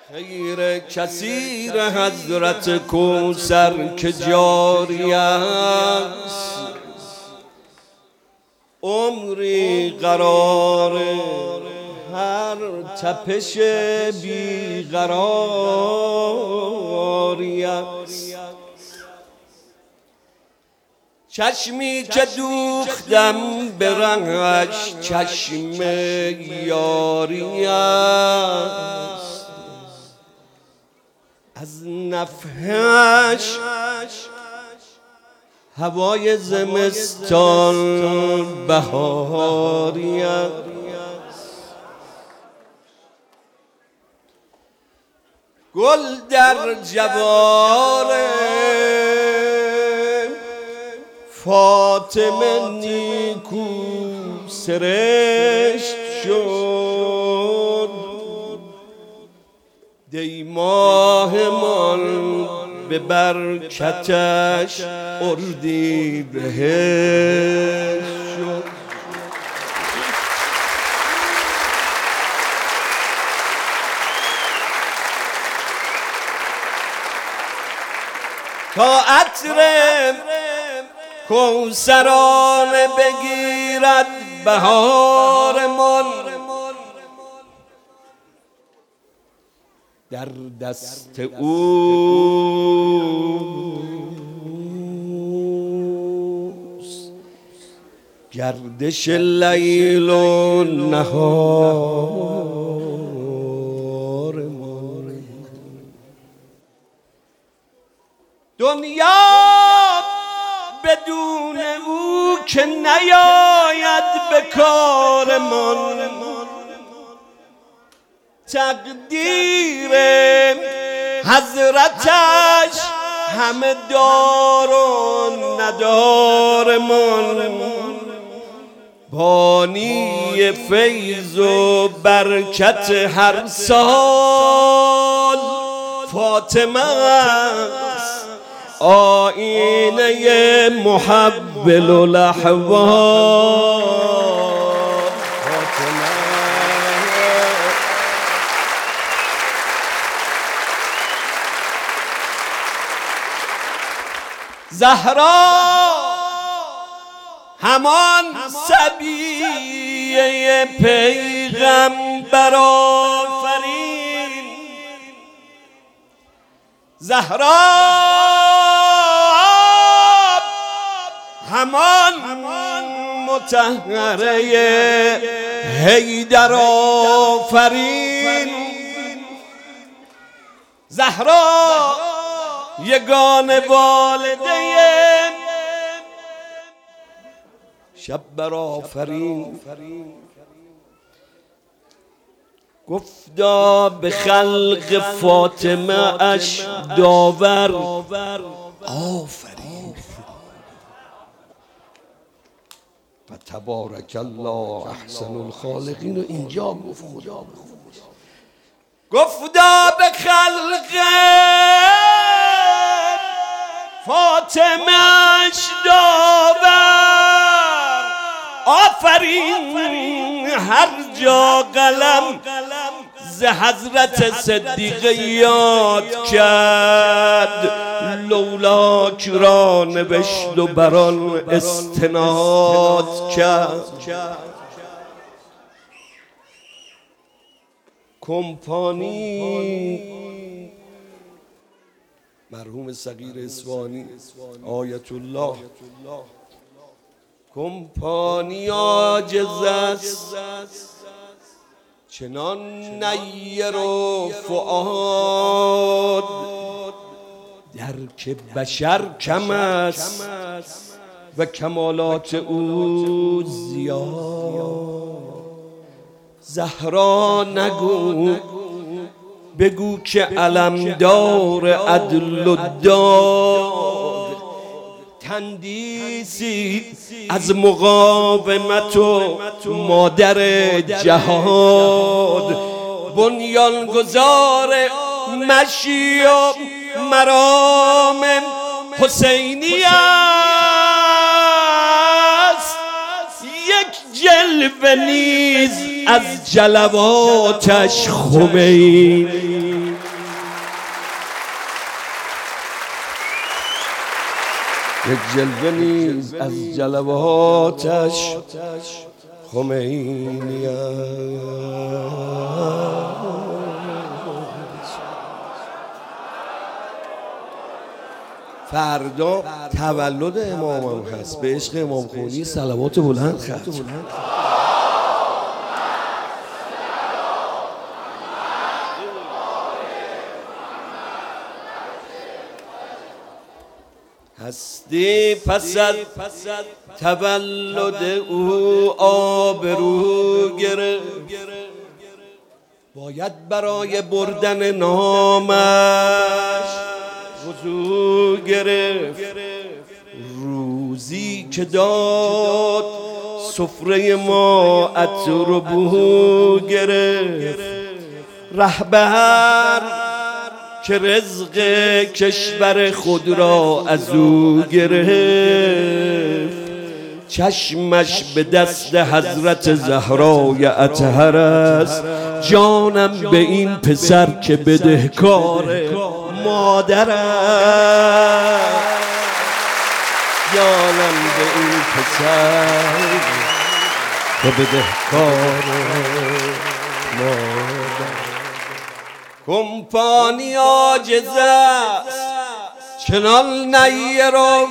خیر کثیر حضرت کوثر که جاری است، عمری قرار هر تپش بیقراری است. چشمی که دوختم به رنگش چشم یاری است، از نفحش هوای زمستان بهاری است. گل در جوار فاطمه نیکو سرشت شد، دی ماهمان به برکتش اردیبهشت شد. تا عطر کوثرانه بگیرد بهارمان، در دست اوست گردش لیل و نهار من. دنیا بدون او که نیاید به کار من، تقدیر حضرتش همه دار و ندار من. بانی فیض و برکت هر سال فاطمه است، آینه محبل الاحوال. زهرا همان صبیه پیغمبر آفرین، زهرا همان مطهره حیدر آفرین، زهرا یگانه والده شب آفرین. گفتا به خلق فاطمه اش داور آفرین، و تبارک الله احسن الخالقین. و اینجا گفت خدا گفتا به خلق فاطمه اش داور آفرین. هر جا قلم ز حضرت صدیقه یاد کرد، لولاک را نوشت و بران استناد کرد. کمپانی مرحوم صغیر اصفهانی آیت الله، کمپانی عاجز است چنان نیر و فؤاد، درک بشر کم است و کمالات او زیاد. زهرا نگو بگو که علمدار عدل و داد، تندیسی از مقاومت و مادر جهاد، بنیانگذار مشی و مرام حسینی است. یک جلوه نیز از جلواتش خمینی. یک جلوه نیز از جلواتش خمینی است. فردا تولد امامم هست، به عشق امام خونی صلوات بلند ختم. هستی پس از تولد او آبرو گرفت، باید برای بردن نامش وضو گرفت. روزی که داد سفره ما عطر و بو گرفت. رهبر که رزق کشور خود را از او گرفت، چشمش به دست حضرت زهرای اطهر است. جانم به این پسر که بدهکار مادر است، جانم به این پسر که بدهکار مادر. کمپانی عاجز است چنان نیر و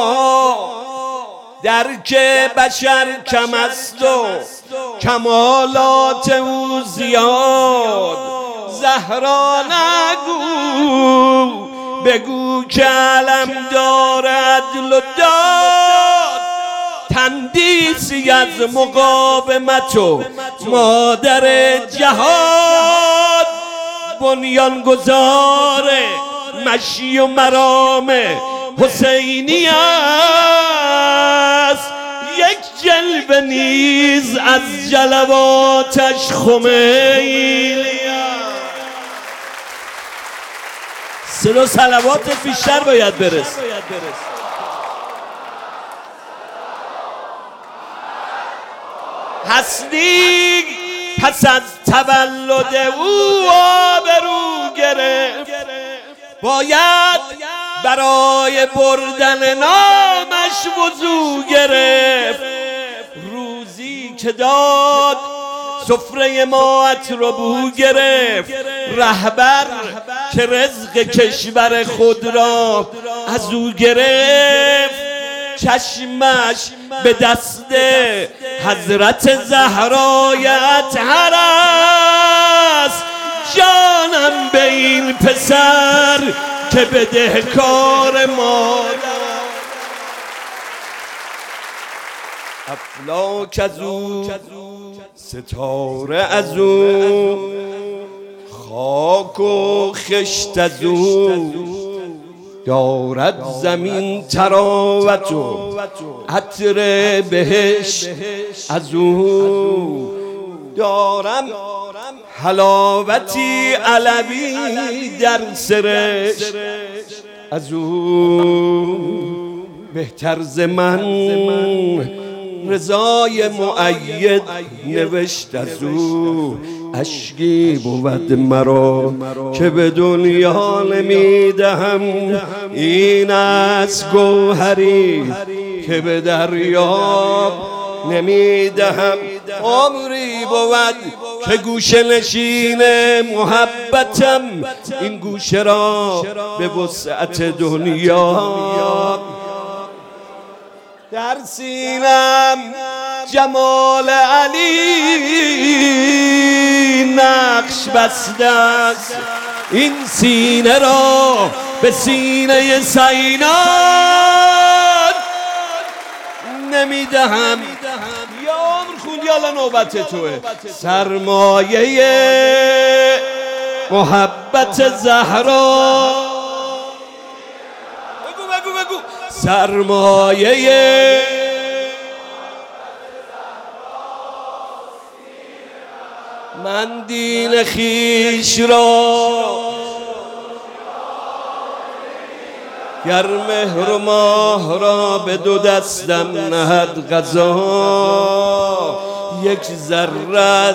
درک بشر کم است و کمالات او زیاد. زهرا نگو بگو که علم دارد عدل و داد، تندیسی از مقاومت و مادر جهاد. بنیانگذار مشی و مرام حسینی است، یک جلوه نیز از جلواتش خمینی است. صدا صلوات بیشتر باید برس. هستی پس از تولد او آبرو گرفت، باید برای بردن نامش وضو گرفت. روزی که داد سفره ما عطر و بو گرفت. رهبر که رزق کشور خود را از او گرفت، چشمش به دست حضرت زهرای اطهر است. جانم به این پسر که بدهکار مادر. افلاک از او، ستاره از او، خاک و خشت از او، دارد زمین تراوت و عطر بهشت از او. دارم حلاوتی علوی در سرشت از او. بهتر ز من رضای مؤید نوشت از او. اشکی بود مرا که به دنیا نمیدهم، این است گوهری که به دریا نمیدهم. عمری بود که گوشه نشین محبتم، این گوشه را به وسعت دنیا. در سینم جمال علی نقش بسته است، این سینه را به سینه سینات نمیدهم. یا عمر خون یالا نوبت توه. سرمایه محبت زهرا، بگو سرمایه من دین خیش را، گر مهر و ماه را به دو دستم نهد قضا، یک ذره از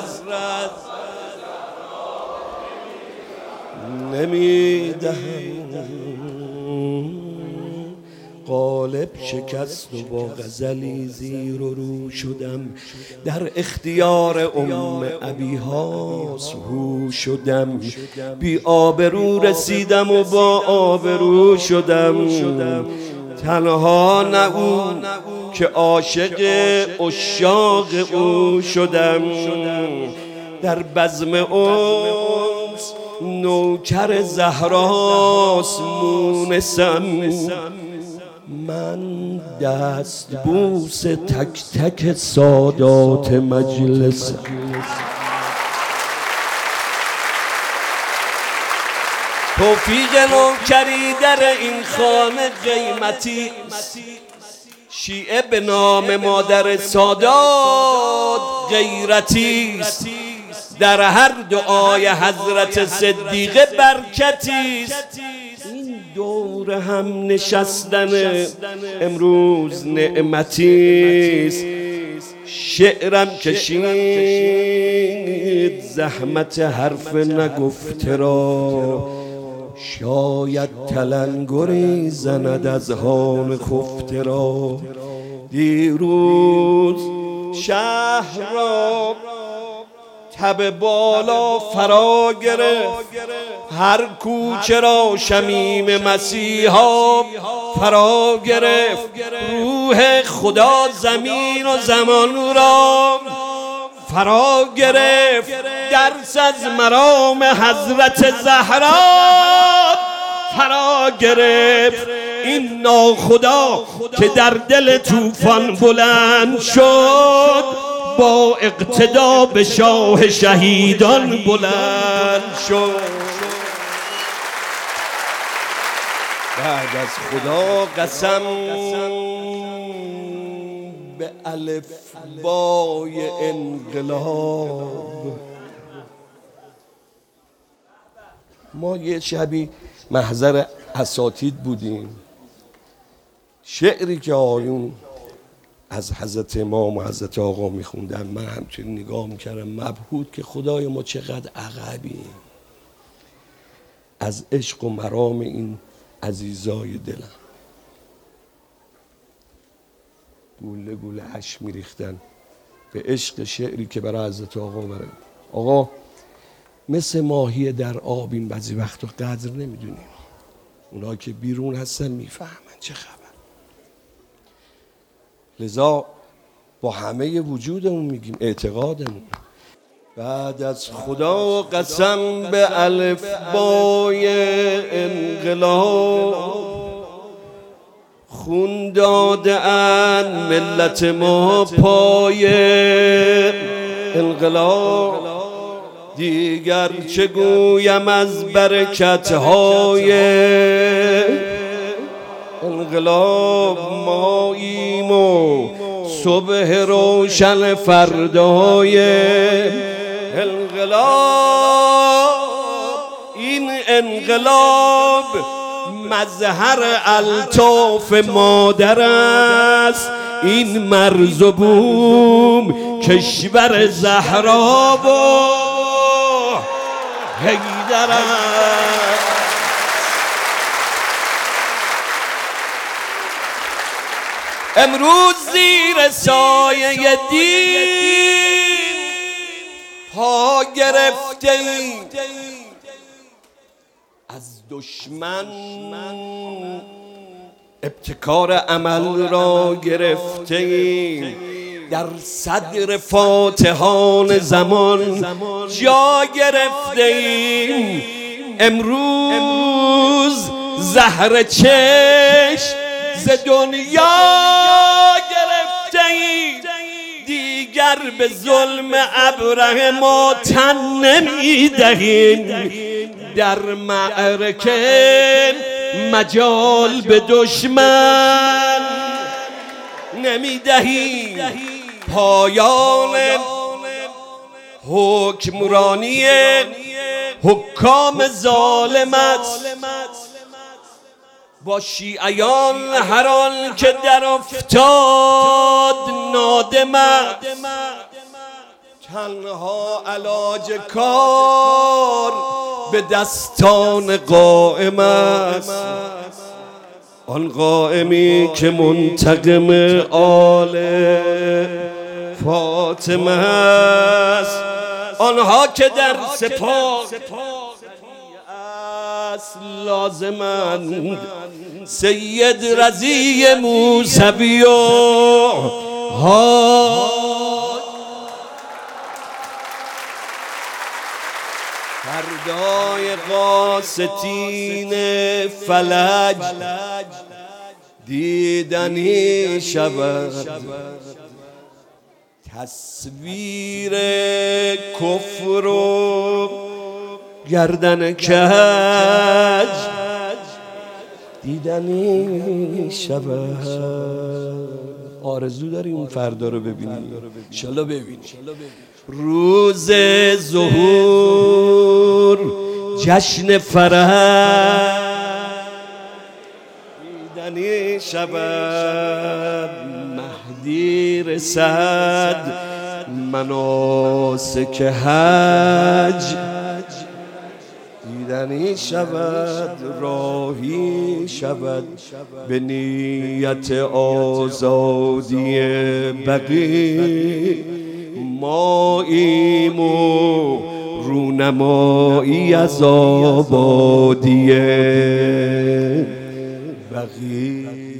نمیدهم. قالب شکست و با غزلی زیر و رو شدم، در اختیار ابیها سهو شدم، بی آبرو رسیدم و با آبرو شدم، تنها نه او که عاشق عشاق او شدم، در بزم انس نوکر زهراست مونسم، من دست بوس تک تک سادات مجلسم. توفیق نوکری در این خانه قیمتی، شیعه به نام مادر سادات غیرتی است، در هر دعای حضرت صدیقه برکتی است. این دور هم نشستن امروز نعمتی است، شعرم کشید زحمت حرف نگفته را، شاید تلنگری زند از هان خفته را. دیروز شهر را تب بالا فرا گرفت، هر کوچه را شمیم مسیحا فرا گرفت، روح خدا زمین و زمان را فرا گرفت، درس از مرام حضرت زهرا فرا گرفت. این ناخدا که در دل طوفان بلند شد، با اقتدا به شاه شهیدان بلند شد. بعد از خدا قسم به الف بای انقلاب. ما یه شبی محضر اساتید بودیم، شعری که آیون از حضرت امام و حضرت آقا میخوندن، من همچنین نگاه میکردم مبهوت که خدای ما چقدر عقبیم از عشق و مرام این عزیزای دلم. گوله گوله اشک میریختن به عشق شعری که برای حضرت آقا برای آقا مثل ماهی در آبیم، بعضی وقتا قدر نمیدونیم، اونا که بیرون هستن میفهمن چه خبر. لذا با همه وجودمون میگیم اعتقادمون. بعد از خدا قسم به الف بای انقلاب، خون داده ان ملت ما پای انقلاب، دیگر چه گویم از برکت‌های انقلاب. ماییم و صبح روشن فردای انقلاب، این انقلاب مظهر الطاف مادر است، این مرز و بوم کشور زهرا و حیدر است. امروز زیر سایه دین پا گرفته ایم، از دشمن ابتکار عمل را گرفته ایم، در صدر فاتحان زمان جا گرفته ایم. امروز زهر چشم ز دنیا گرفته ایم، دیگر به ظلم ابره ما تن نمی دهیم، در معرکه مجال به دشمن نمی دهیم. پایان حکمرانی حکام ظالم است، با شیعیان هر آن که در افتاد نادم است، تنها علاج کار به دستان قائم است. آن قائمی که منتقم آل فاطمه است، آنها که در سپاه اصل لازمند، سید رضی موسوی و فردای قاستین فلج دیدنی شود، تصویر کفر و گردن کج دیدنی شود. آرزو داری اون فردا رو ببینی؟ انشالله ببینی. روز ظهور جشن فرح دیدنی شود، مهدی رسد مناسک حج دیدنی شود، راهی شود به نیت آزادی بقی، ماییم و رونمایی از آبادی بقی.